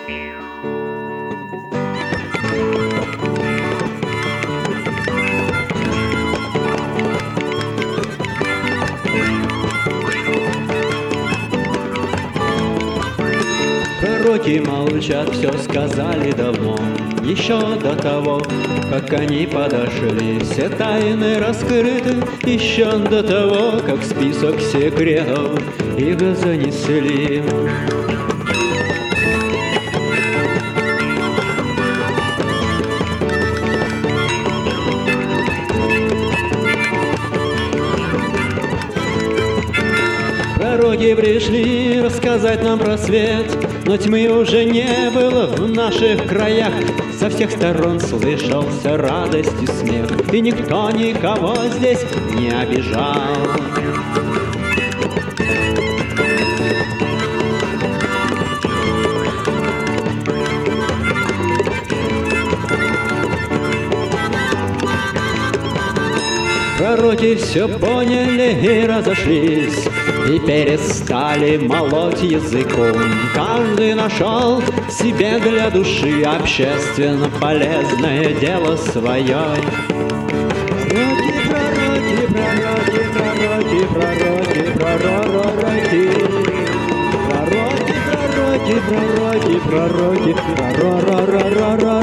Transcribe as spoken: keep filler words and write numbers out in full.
Пророки молчат, все сказали давно, еще до того, как они подошли. Все тайны раскрыты еще до того, как в список секретов их занесли. Пророки пришли рассказать нам про свет, но тьмы уже не было в наших краях. Со всех сторон слышался радость и смех, и никто никого здесь не обижал. Пророки все поняли и разошлись, и перестали молоть языком. Каждый нашел себе для души общественно полезное дело свое. Пророки, пророки, пророки, пророки, пророки, пророки, пророки, пророки, пророки, пророки, пророки,